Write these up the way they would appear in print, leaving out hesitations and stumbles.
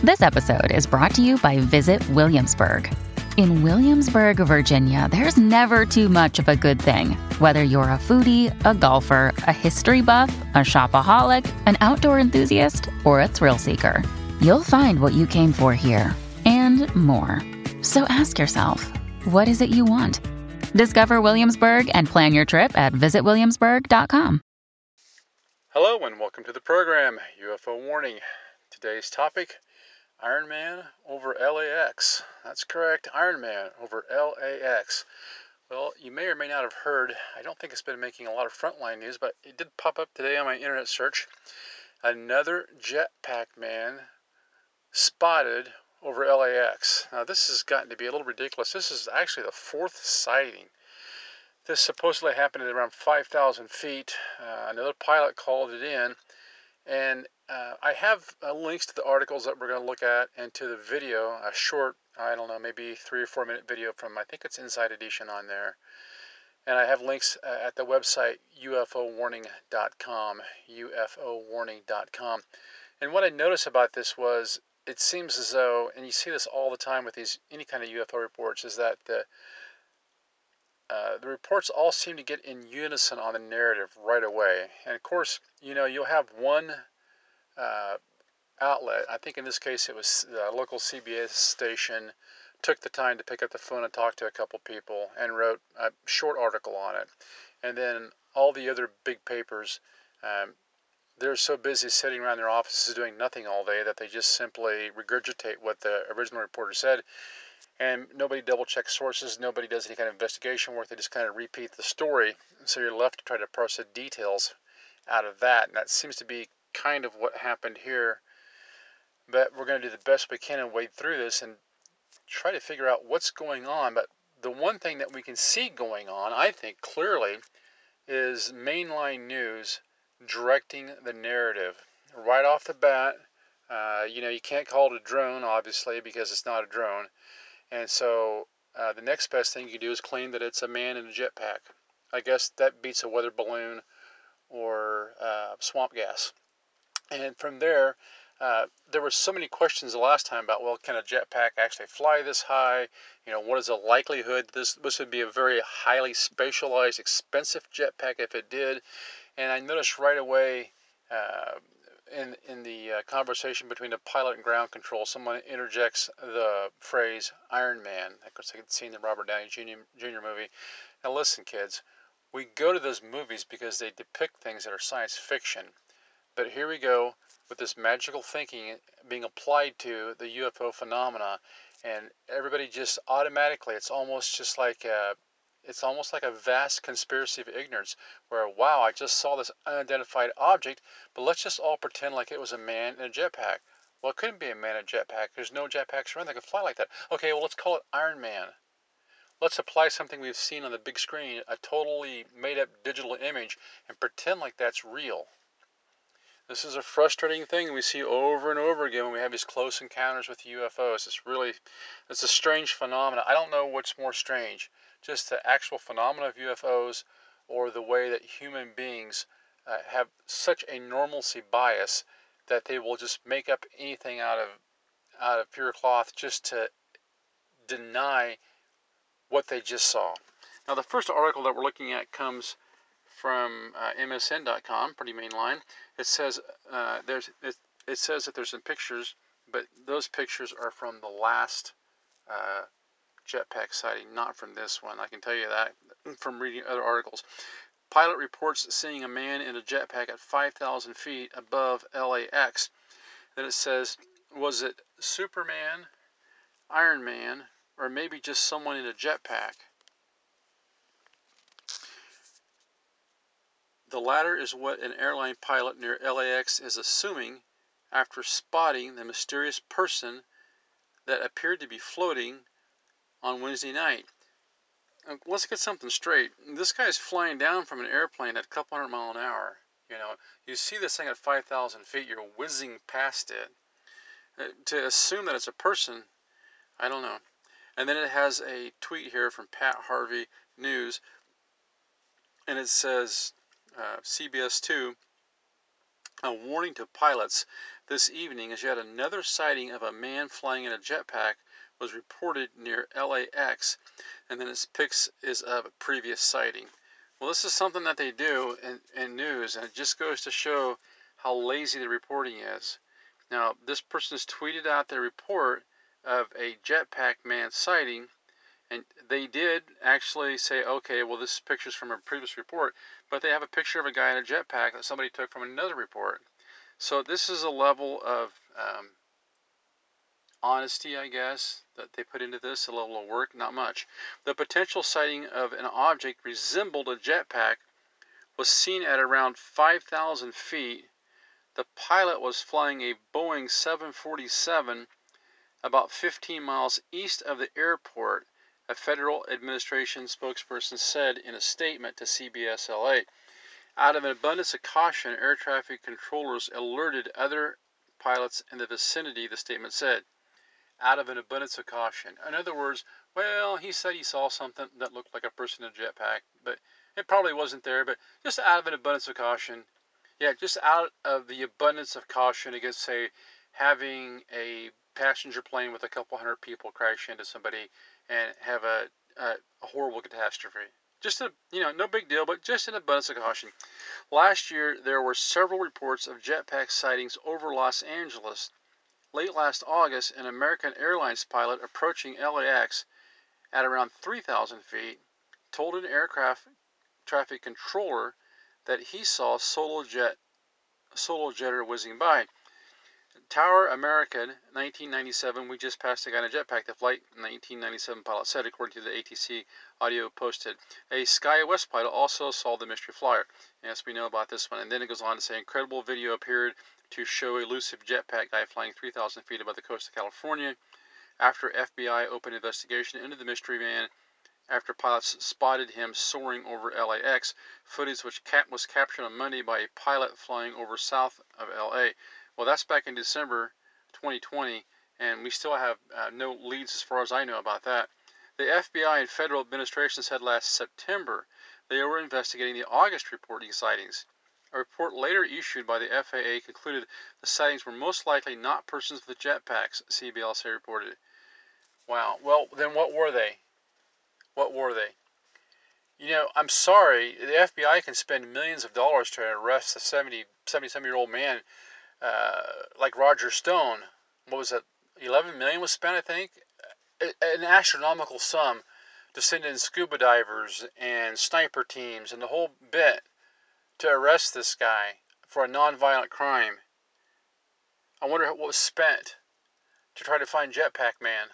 This episode is brought to you by Visit Williamsburg. In Williamsburg, Virginia, there's never too much of a good thing. Whether you're a foodie, a golfer, a history buff, a shopaholic, an outdoor enthusiast, or a thrill seeker, you'll find what you came for here and more. So ask yourself, what is it you want? Discover Williamsburg and plan your trip at visitwilliamsburg.com. Hello and welcome to the program, UFO Warning. Today's topic, Iron Man over LAX. That's correct, Iron Man over LAX. Well, you may or may not have heard, I don't think it's been making a lot of frontline news, but it did pop up today on my internet search. Another jetpack man spotted over LAX. Now this has gotten to be a little ridiculous. This is actually the fourth sighting. This supposedly happened at around 5,000 feet. Another pilot called it in. And I have links to the articles that we're going to look at and to the video, a short, I don't know, maybe 3 or 4 minute video from, I think it's Inside Edition on there. And I have links at the website ufowarning.com, ufowarning.com. And what I noticed about this was, it seems as though, and you see this all the time with these any kind of UFO reports, is that the reports all seem to get in unison on the narrative right away. And of course, you know, you'll have one outlet, I think in this case it was the local CBS station, took the time to pick up the phone and talk to a couple people and wrote a short article on it. And then all the other big papers, they're so busy sitting around their offices doing nothing all day that they just simply regurgitate what the original reporter said. And nobody double-checks sources, nobody does any kind of investigation work, they just kind of repeat the story. So you're left to try to parse the details out of that. And that seems to be kind of what happened here. But we're going to do the best we can and wade through this and try to figure out what's going on. But the one thing that we can see going on, I think, clearly, is mainline news directing the narrative. Right off the bat, you know, you can't call it a drone, obviously, because it's not a drone. And so the next best thing you can do is claim that it's a man in a jetpack. I guess that beats a weather balloon or swamp gas. And from there, there were so many questions the last time about, well, can a jetpack actually fly this high? You know, what is the likelihood this would be a very highly specialized, expensive jetpack if it did? And I noticed right away in the conversation between the pilot and ground control, someone interjects the phrase Iron Man. Of course, I could see in the Robert Downey Jr. movie. Now listen, kids, we go to those movies because they depict things that are science fiction. But here we go with this magical thinking being applied to the UFO phenomena, and everybody just automatically, it's almost like a vast conspiracy of ignorance where, wow, I just saw this unidentified object, but let's just all pretend like it was a man in a jetpack. Well, it couldn't be a man in a jetpack. There's no jetpacks around that can fly like that. Okay, well, let's call it Iron Man. Let's apply something we've seen on the big screen, a totally made-up digital image, and pretend like that's real. This is a frustrating thing we see over and over again when we have these close encounters with UFOs. It's a strange phenomenon. I don't know what's more strange, just the actual phenomena of UFOs or the way that human beings have such a normalcy bias that they will just make up anything out of pure cloth just to deny what they just saw. Now, the first article that we're looking at comes from MSN.com, pretty mainline. It says it says that there's some pictures, but those pictures are from the last jetpack sighting, not from this one. I can tell you that from reading other articles. Pilot reports seeing a man in a jetpack at 5,000 feet above LAX. Then it says, was it Superman, Iron Man, or maybe just someone in a jetpack? The latter is what an airline pilot near LAX is assuming after spotting the mysterious person that appeared to be floating on Wednesday night. Let's get something straight. This guy's flying down from an airplane at a couple hundred miles an hour. You know, you see this thing at 5,000 feet, you're whizzing past it. To assume that it's a person, I don't know. And then it has a tweet here from Pat Harvey News, and it says, CBS 2, A warning to pilots this evening as yet another sighting of a man flying in a jetpack was reported near LAX, and then its pics is of a previous sighting. Well, this is something that they do in news, and it just goes to show how lazy the reporting is. Now, this person's tweeted out their report of a jetpack man sighting, and they did actually say, okay, well, this picture's from a previous report, but they have a picture of a guy in a jetpack that somebody took from another report. So this is a level of honesty, I guess, that they put into this, a level of work, not much. The potential sighting of an object resembled a jetpack was seen at around 5,000 feet. The pilot was flying a Boeing 747 about 15 miles east of the airport, a Federal Administration spokesperson said in a statement to CBS LA. Out of an abundance of caution, air traffic controllers alerted other pilots in the vicinity, the statement said. Out of an abundance of caution. In other words, well, he said he saw something that looked like a person in a jetpack, but it probably wasn't there, but just out of an abundance of caution. Yeah, just out of the abundance of caution against, say, having a passenger plane with a couple hundred people crash into somebody and have a horrible catastrophe. Just no big deal, but just an abundance of caution. Last year, there were several reports of jetpack sightings over Los Angeles. Late last August, an American Airlines pilot approaching LAX at around 3,000 feet told an aircraft traffic controller that he saw a solo jetter whizzing by. Tower American, 1997, we just passed a guy in a jetpack. The flight 1997 pilot said, according to the ATC audio posted. A SkyWest pilot also saw the mystery flyer. Yes, we know about this one. And then it goes on to say, incredible video appeared to show a elusive jetpack guy flying 3,000 feet above the coast of California. After FBI opened investigation into the mystery man, after pilots spotted him soaring over LAX, footage which was captured on Monday by a pilot flying over south of LA. Well, that's back in December 2020, and we still have no leads as far as I know about that. The FBI and federal administration said last September they were investigating the August reporting sightings. A report later issued by the FAA concluded the sightings were most likely not persons with jetpacks, CBS reported. Wow. Well, then what were they? What were they? I'm sorry, the FBI can spend millions of dollars to arrest a 70-some-year-old man like Roger Stone. What was it? 11 million was spent, I think. An astronomical sum to send in scuba divers and sniper teams and the whole bit to arrest this guy for a non-violent crime. I wonder what was spent to try to find Jetpack Man.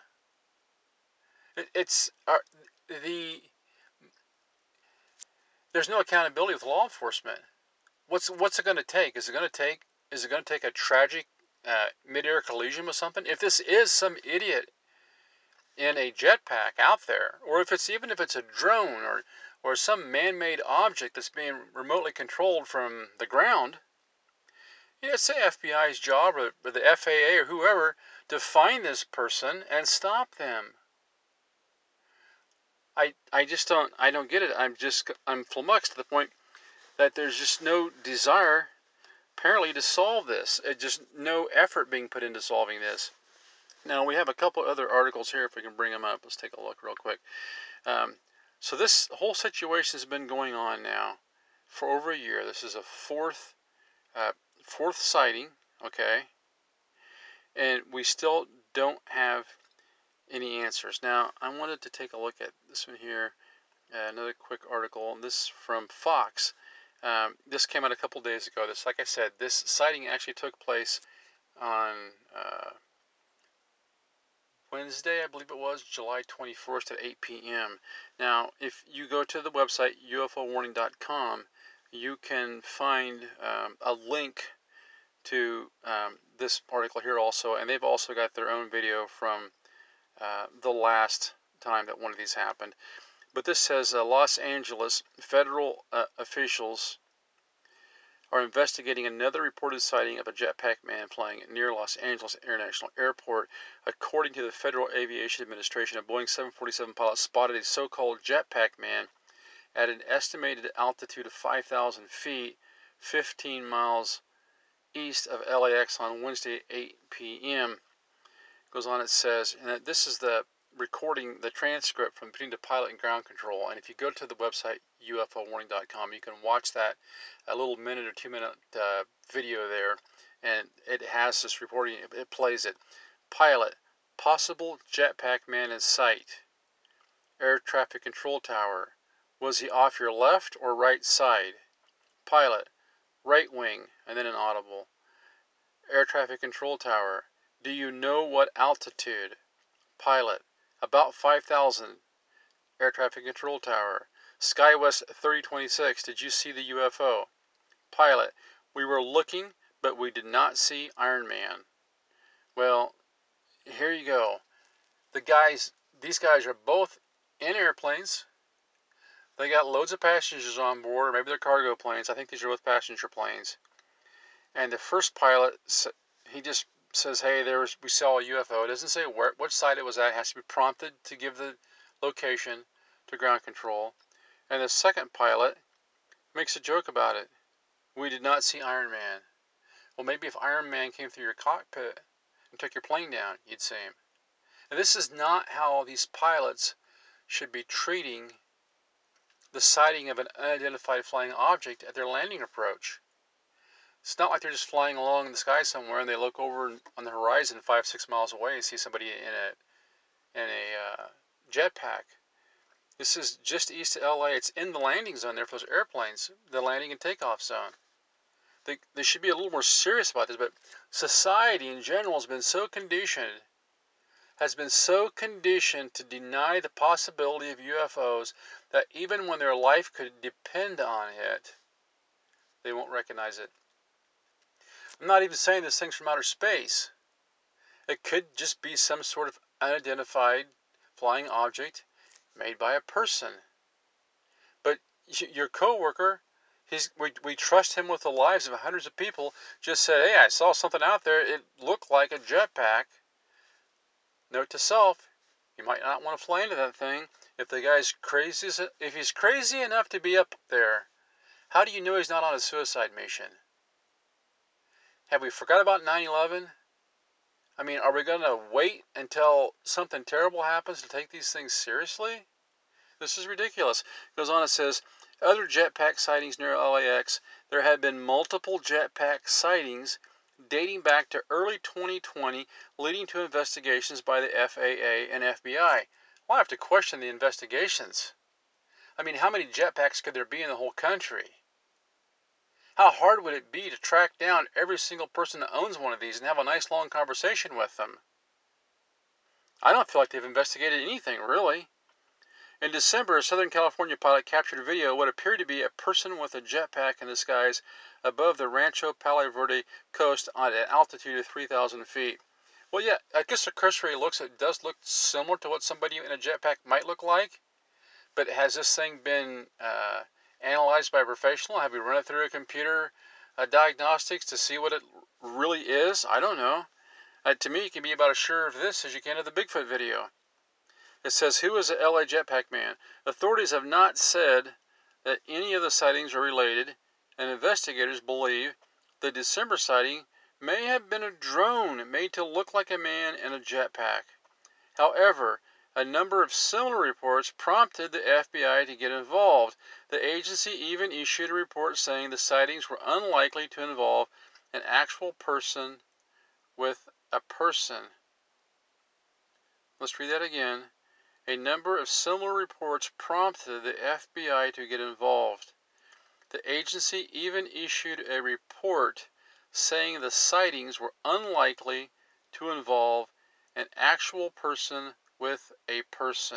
There's no accountability with law enforcement. What's it going to take? Is it going to take a tragic mid-air collision with something? If this is some idiot in a jetpack out there, or if it's a drone or some man-made object that's being remotely controlled from the ground, it's the FBI's job or the FAA or whoever to find this person and stop them. I just don't get it. I'm flummoxed to the point that there's just no desire apparently to solve this. Just no effort being put into solving this. Now we have a couple other articles here if we can bring them up. Let's take a look real quick. So this whole situation has been going on now for over a year. This is a fourth sighting, okay? And we still don't have any answers. Now, I wanted to take a look at this one here, another quick article. This from Fox. This came out a couple days ago. Like I said, this sighting actually took place on Wednesday, I believe it was, July 21st at 8 p.m. Now, if you go to the website ufowarning.com, you can find a link to this article here also, and they've also got their own video from the last time that one of these happened. But this says Los Angeles federal officials are investigating another reported sighting of a jetpack man flying near Los Angeles International Airport. According to the Federal Aviation Administration, a Boeing 747 pilot spotted a so-called jetpack man at an estimated altitude of 5,000 feet, 15 miles east of LAX on Wednesday at 8 p.m. Goes on, it says, and this is the recording, the transcript from between the pilot and ground control. And if you go to the website ufowarning.com, you can watch that a little minute or 2 minute video there, and it has this reporting. It plays it. Pilot, possible jetpack man in sight. Air traffic control tower. Was he off your left or right side? Pilot, right wing, and then an audible. Air traffic control tower. Do you know what altitude? Pilot, about 5,000. Air traffic control tower. SkyWest 3026, did you see the UFO? Pilot, we were looking, but we did not see Iron Man. Well, here you go. These guys are both in airplanes. They got loads of passengers on board, or maybe they're cargo planes. I think these are both passenger planes. And the first pilot, he just says, hey, we saw a UFO. It doesn't say which side it was at. It has to be prompted to give the location to ground control. And the second pilot makes a joke about it. We did not see Iron Man. Well, maybe if Iron Man came through your cockpit and took your plane down, you'd see him. And this is not how these pilots should be treating the sighting of an unidentified flying object at their landing approach. It's not like they're just flying along in the sky somewhere and they look over on the horizon 5-6 miles away and see somebody in a jetpack. This is just east of LA. It's in the landing zone there for those airplanes, the landing and takeoff zone. They should be a little more serious about this, but society in general has been so conditioned to deny the possibility of UFOs that even when their life could depend on it, they won't recognize it. I'm not even saying this thing's from outer space. It could just be some sort of unidentified flying object made by a person. But your coworker, we trust him with the lives of hundreds of people, just said, hey, I saw something out there. It looked like a jetpack. Note to self, you might not want to fly into that thing. If the guy's crazy, if he's crazy enough to be up there, how do you know he's not on a suicide mission? Have we forgot about 9/11? I mean, are we going to wait until something terrible happens to take these things seriously? This is ridiculous. It goes on, it says, other jetpack sightings near LAX. There have been multiple jetpack sightings dating back to early 2020, leading to investigations by the FAA and FBI. Well, I have to question the investigations. I mean, how many jetpacks could there be in the whole country? How hard would it be to track down every single person that owns one of these and have a nice long conversation with them? I don't feel like they've investigated anything, really. In December, a Southern California pilot captured a video of what appeared to be a person with a jetpack in the skies above the Rancho Palo Verde coast at an altitude of 3,000 feet. Well, yeah, I guess the cursory it does look similar to what somebody in a jetpack might look like. But has this thing been analyzed by a professional? Have we run it through a computer diagnostics to see what it really is? I don't know. To me, you can be about as sure of this as you can of the Bigfoot video. It says, who is the LA jetpack man? Authorities have not said that any of the sightings are related, and investigators believe the December sighting may have been a drone made to look like a man in a jetpack. However, a number of similar reports prompted the FBI to get involved. The agency even issued a report saying the sightings were unlikely to involve an actual person with a person. Let's read that again. A number of similar reports prompted the FBI to get involved. The agency even issued a report saying the sightings were unlikely to involve an actual person with a person.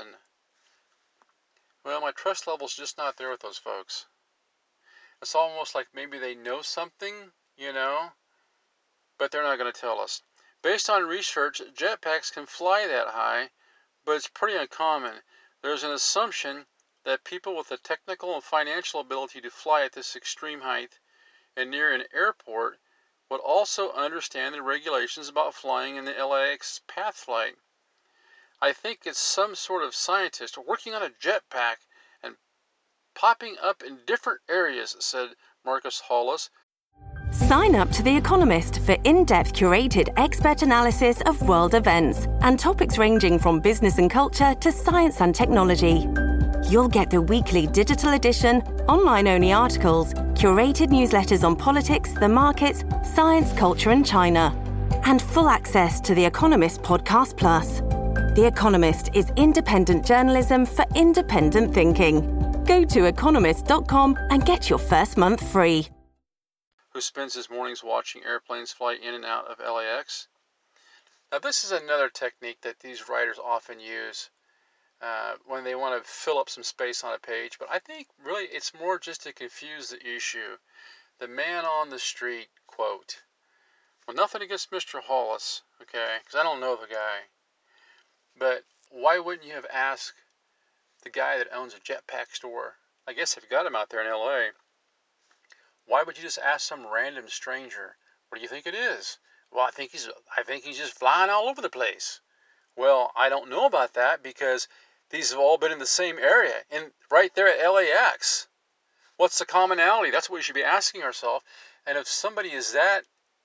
Well, my trust level's just not there with those folks. It's almost like maybe they know something, but they're not going to tell us. Based on research, jetpacks can fly that high, but it's pretty uncommon. There's an assumption that people with the technical and financial ability to fly at this extreme height and near an airport would also understand the regulations about flying in the LAX path flight. I think it's some sort of scientist working on a jetpack and popping up in different areas, said Marcus Hollis. Sign up to The Economist for in-depth curated expert analysis of world events and topics ranging from business and culture to science and technology. You'll get the weekly digital edition, online-only articles, curated newsletters on politics, the markets, science, culture and China, and full access to The Economist Podcast Plus. The Economist is independent journalism for independent thinking. Go to economist.com and get your first month free. Who spends his mornings watching airplanes fly in and out of LAX. Now this is another technique that these writers often use when they want to fill up some space on a page, but I think really it's more just to confuse the issue. The man on the street quote. Well, nothing against Mr. Hollis, okay, because I don't know the guy, but why wouldn't you have asked the guy that owns a jetpack store? I guess they've got him out there in LA. Why would you just ask some random stranger, what do you think it is? Well, I think he's just flying all over the place. Well, I don't know about that because these have all been in the same area, right there at LAX. What's the commonality? That's what we should be asking ourselves. And if somebody is that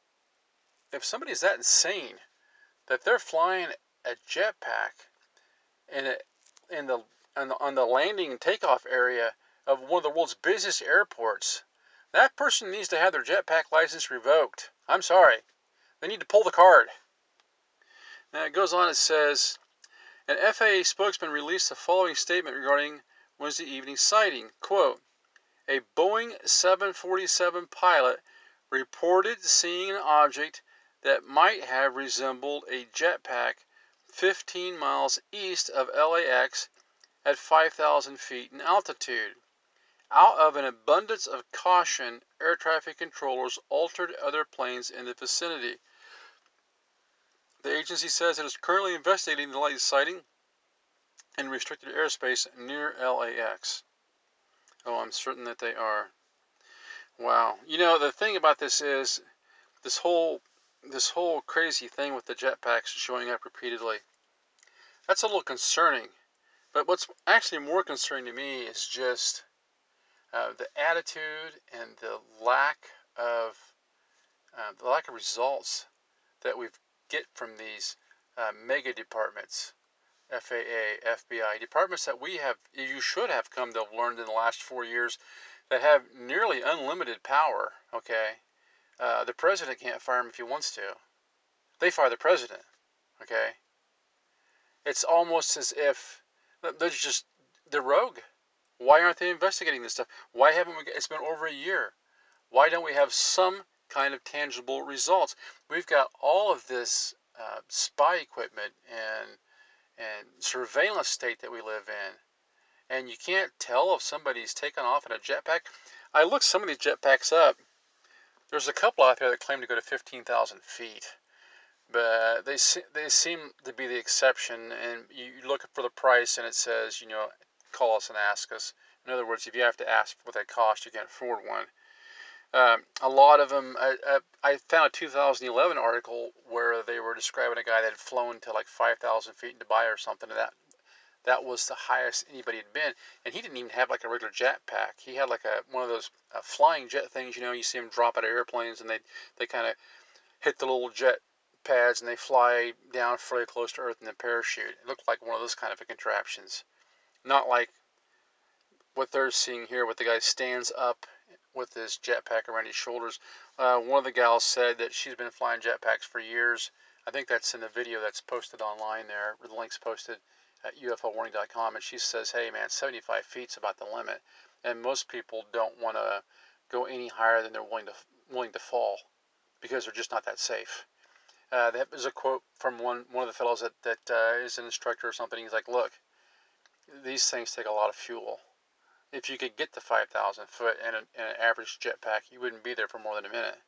insane that they're flying a jetpack on the landing and takeoff area of one of the world's busiest airports, that person needs to have their jetpack license revoked. I'm sorry. They need to pull the card. Now it goes on, it says, an FAA spokesman released the following statement regarding Wednesday evening sighting. Quote, a Boeing 747 pilot reported seeing an object that might have resembled a jetpack 15 miles east of LAX at 5,000 feet in altitude. Out of an abundance of caution, air traffic controllers altered other planes in the vicinity. The agency says it is currently investigating the latest sighting in restricted airspace near LAX. Oh, I'm certain that they are. Wow. You know, the thing about this is this whole crazy thing with the jetpacks showing up repeatedly. That's a little concerning. But what's actually more concerning to me is just the attitude and the lack of results that we get from these mega departments, FAA, FBI, departments that you should have come to have learned in the last 4 years that have nearly unlimited power. Okay, the president can't fire them if he wants to. They fire the president. Okay, it's almost as if they're rogue. Why aren't they investigating this stuff? Why haven't we? It's been over a year. Why don't we have some kind of tangible results? We've got all of this spy equipment and surveillance state that we live in, and you can't tell if somebody's taken off in a jetpack. I looked some of these jetpacks up. There's a couple out there that claim to go to 15,000 feet, but they seem to be the exception. And you look for the price, and it says, call us and ask us. In other words, if you have to ask what they cost, you can't afford one. A lot of them, I found a 2011 article where they were describing a guy that had flown to like 5,000 feet in Dubai or something, and that was the highest anybody had been. And he didn't even have like a regular jetpack. He had like one of those flying jet things, you see them drop out of airplanes, and they kind of hit the little jet pads, and they fly down fairly close to Earth in the parachute. It looked like one of those kind of contraptions. Not like what they're seeing here, where the guy stands up with his jetpack around his shoulders. One of the gals said that she's been flying jetpacks for years. I think that's in the video that's posted online there, where the link's posted at ufowarning.com. And she says, hey man, 75 feet's about the limit. And most people don't want to go any higher than they're willing to fall, because they're just not that safe. That was a quote from one of the fellows that is an instructor or something. He's like, look, these things take a lot of fuel. If you could get to 5,000 foot in an average jetpack, you wouldn't be there for more than a minute.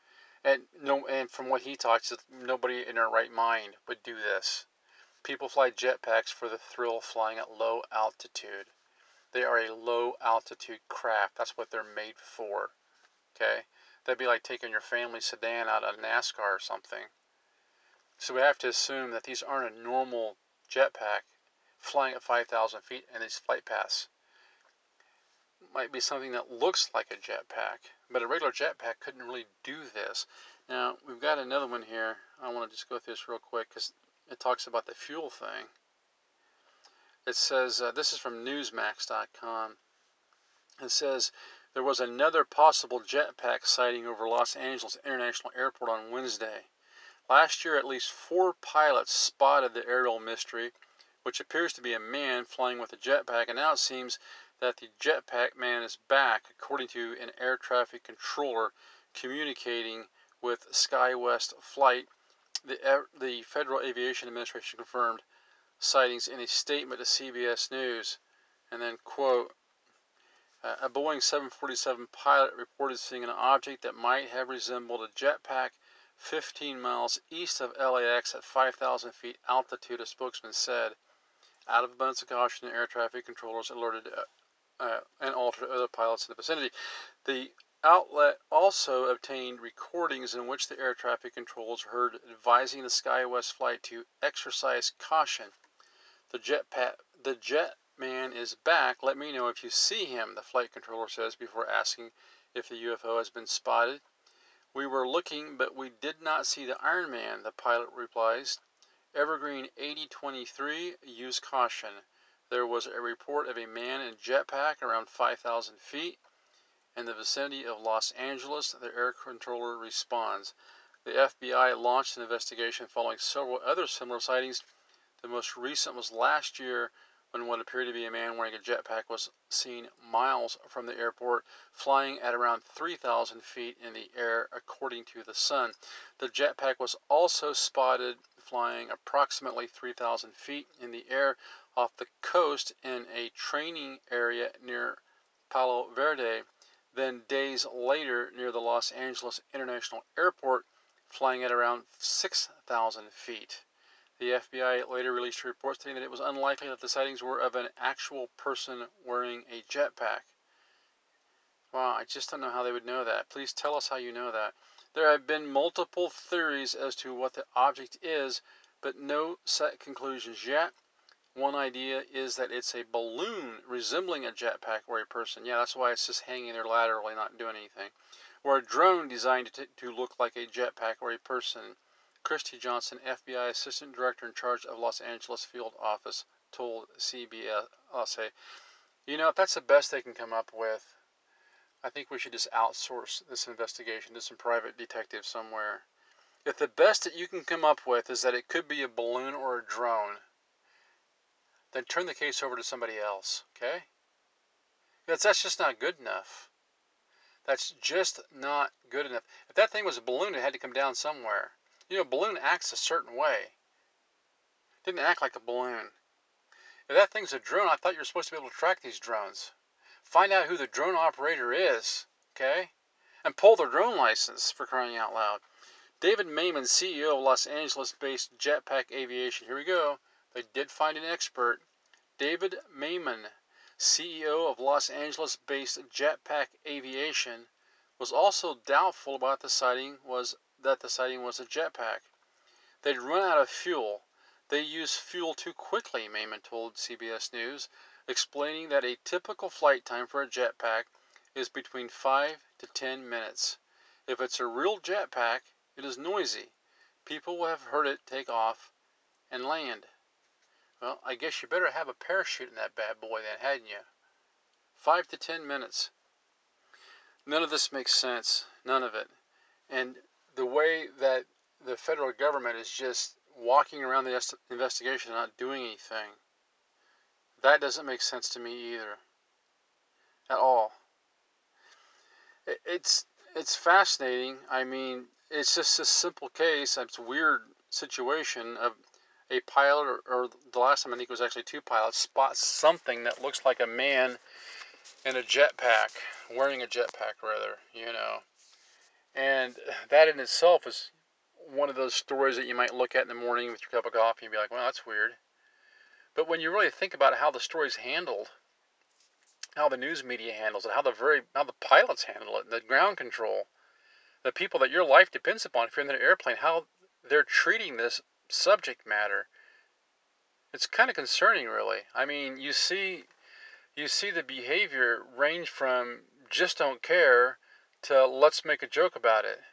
And from what he talks, nobody in their right mind would do this. People fly jetpacks for the thrill of flying at low altitude. They are a low altitude craft. That's what they're made for. Okay? That'd be like taking your family sedan out of NASCAR or something. So we have to assume that these aren't a normal jetpack flying at 5,000 feet, and these flight paths might be something that looks like a jetpack, but a regular jetpack couldn't really do this. Now, we've got another one here. I want to just go through this real quick because it talks about the fuel thing. It says, this is from Newsmax.com. It says, there was another possible jetpack sighting over Los Angeles International Airport on Wednesday. Last year, at least 4 pilots spotted the aerial mystery, which appears to be a man flying with a jetpack, and now it seems that the jetpack man is back, according to an air traffic controller communicating with SkyWest Flight. The Federal Aviation Administration confirmed sightings in a statement to CBS News. And then, quote, a Boeing 747 pilot reported seeing an object that might have resembled a jetpack 15 miles east of LAX at 5,000 feet altitude, a spokesman said. Out of abundance of caution, air traffic controllers alerted and altered other pilots in the vicinity. The outlet also obtained recordings in which the air traffic controllers heard advising the SkyWest Flight to exercise caution. The jet man is back. Let me know if you see him, the flight controller says before asking if the UFO has been spotted. We were looking, but we did not see the Iron Man, the pilot replies. Evergreen 8023, use caution. There was a report of a man in jetpack around 5,000 feet in the vicinity of Los Angeles. The air controller responds. The FBI launched an investigation following several other similar sightings. The most recent was last year when what appeared to be a man wearing a jetpack was seen miles from the airport, flying at around 3,000 feet in the air, according to The Sun. The jetpack was also spotted flying approximately 3,000 feet in the air off the coast in a training area near Palo Verde, then days later near the Los Angeles International Airport, flying at around 6,000 feet. The FBI later released a report stating that it was unlikely that the sightings were of an actual person wearing a jetpack. Wow, I just don't know how they would know that. Please tell us how you know that. There have been multiple theories as to what the object is, but no set conclusions yet. One idea is that it's a balloon resembling a jetpack or a person. Yeah, that's why it's just hanging there laterally, not doing anything. Or a drone designed to look like a jetpack or a person. Christy Johnson, FBI Assistant Director in charge of Los Angeles Field Office, told CBS. You know, if that's the best they can come up with, I think we should just outsource this investigation to some private detective somewhere. If the best that you can come up with is that it could be a balloon or a drone, then turn the case over to somebody else, okay? Because that's just not good enough. That's just not good enough. If that thing was a balloon, it had to come down somewhere. You know, a balloon acts a certain way. It didn't act like a balloon. If that thing's a drone, I thought you were supposed to be able to track these drones. Find out who the drone operator is, okay? And pull their drone license, for crying out loud. David Mayman, CEO of Los Angeles-based Jetpack Aviation. Here we go. They did find an expert. David Mayman, CEO of Los Angeles-based Jetpack Aviation, was also doubtful about the sighting was a jetpack. They'd run out of fuel. They use fuel too quickly, Mayman told CBS News, explaining that a typical flight time for a jetpack is between 5 to 10 minutes. If it's a real jetpack, it is noisy. People will have heard it take off and land. Well, I guess you better have a parachute in that bad boy then, hadn't you? 5 to 10 minutes. None of this makes sense. None of it. And the way that the federal government is just walking around the investigation and not doing anything, that doesn't make sense to me either. At all. It's fascinating. I mean, it's just a simple case. It's a weird situation of a pilot, or the last time I think it was actually 2 pilots, spot something that looks like a man in a jetpack, wearing a jetpack rather, you know. And that in itself is one of those stories that you might look at in the morning with your cup of coffee and be like, well, that's weird. But when you really think about how the story's handled, how the news media handles it, how the pilots handle it, the ground control, the people that your life depends upon if you're in an airplane, how they're treating this subject matter, it's kind of concerning, really. I mean, you see the behavior range from just don't care to let's make a joke about it.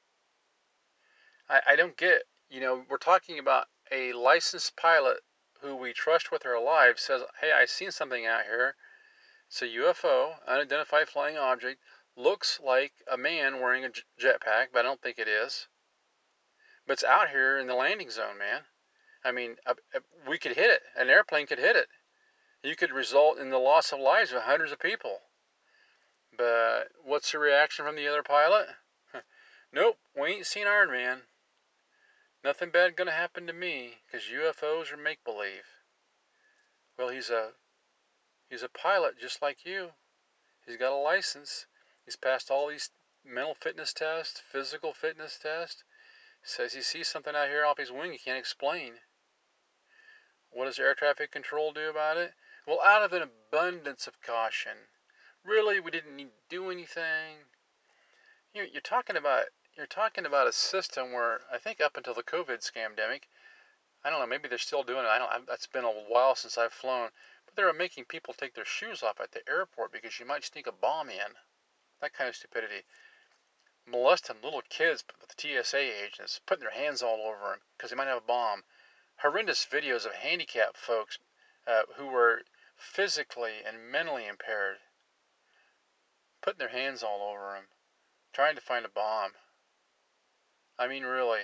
I don't get, we're talking about a licensed pilot who we trust with our lives says, hey, I seen something out here. It's a UFO, unidentified flying object, looks like a man wearing a jetpack, but I don't think it is. But it's out here in the landing zone, man. I mean, we could hit it. An airplane could hit it. You could result in the loss of lives of hundreds of people. But what's the reaction from the other pilot? Nope, we ain't seen Iron Man. Nothing bad gonna happen to me, because UFOs are make-believe. Well, he's a pilot just like you. He's got a license. He's passed all these mental fitness tests, physical fitness tests. Says he sees something out here off his wing he can't explain. What does air traffic control do about it? Well, out of an abundance of caution. Really, we didn't need to do anything. You're talking about a system where I think up until the COVID scamdemic, I don't know, maybe they're still doing it. That's been a while since I've flown, but they were making people take their shoes off at the airport because you might sneak a bomb in. That kind of stupidity. Molesting little kids with the TSA agents, putting their hands all over them because they might have a bomb. Horrendous videos of handicapped folks who were physically and mentally impaired, putting their hands all over them, trying to find a bomb. I mean, really.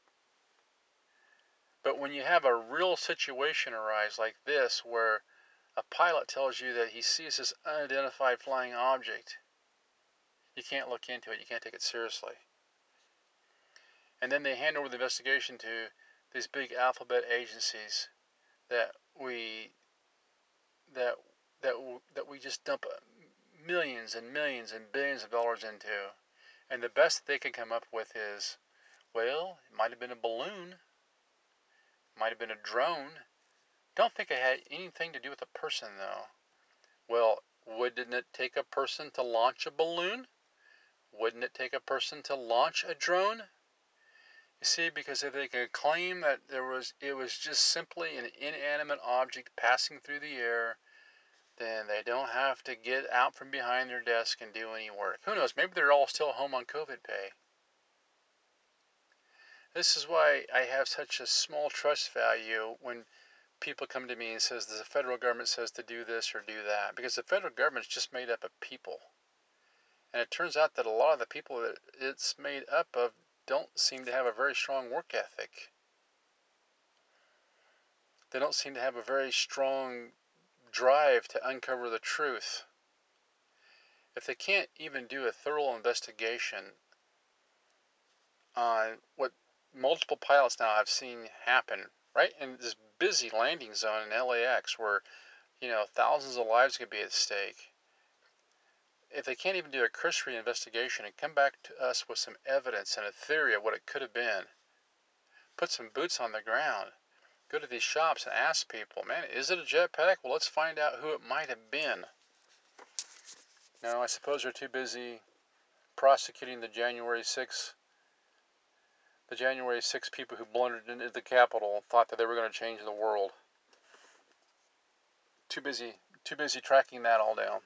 But when you have a real situation arise like this, where a pilot tells you that he sees this unidentified flying object, you can't look into it. You can't take it seriously. And then they hand over the investigation to these big alphabet agencies that we just dump millions and millions and billions of dollars into. And the best they can come up with is, well, it might have been a balloon. Might have been a drone. Don't think it had anything to do with a person, though. Well, wouldn't it take a person to launch a balloon? Wouldn't it take a person to launch a drone? You see, because if they can claim that it was just simply an inanimate object passing through the air, then they don't have to get out from behind their desk and do any work. Who knows? Maybe they're all still home on COVID pay. This is why I have such a small trust value when people come to me and says the federal government says to do this or do that. Because the federal government is just made up of people. And it turns out that a lot of the people that it's made up of don't seem to have a very strong work ethic. They don't seem to have a very strong drive to uncover the truth. If they can't even do a thorough investigation on what multiple pilots now have seen happen, right in this busy landing zone in LAX where, thousands of lives could be at stake. If they can't even do a cursory investigation and come back to us with some evidence and a theory of what it could have been, put some boots on the ground, go to these shops and ask people, man, is it a jetpack? Well, let's find out who it might have been. No, I suppose they're too busy prosecuting the January 6 people who blundered into the Capitol and thought that they were going to change the world. Too busy tracking that all down.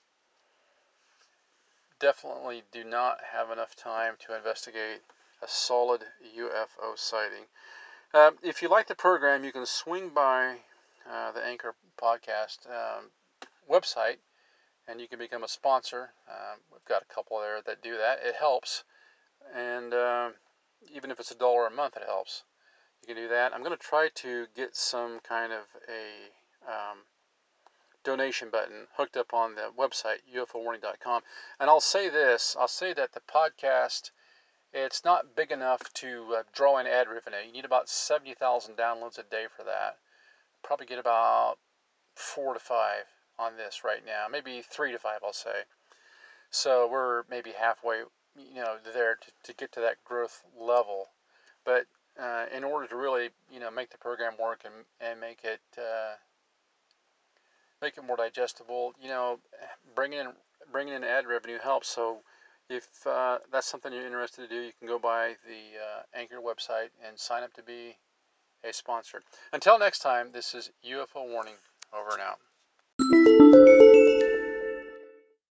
Definitely do not have enough time to investigate a solid UFO sighting. If you like the program, you can swing by the Anchor Podcast website and you can become a sponsor. We've got a couple there that do that. It helps. And even if it's $1 a month, it helps. You can do that. I'm going to try to get some kind of a donation button hooked up on the website, ufowarning.com. And I'll say that the podcast, it's not big enough to draw in ad revenue. You need about 70,000 downloads a day for that. Probably get about 4 to 5 on this right now. Maybe 3 to 5, I'll say. So we're maybe halfway, there to get to that growth level. But in order to really, make the program work and make it more digestible, bringing in ad revenue helps. So if that's something you're interested to do, you can go by the Anchor website and sign up to be a sponsor. Until next time, this is UFO Warning, over and out.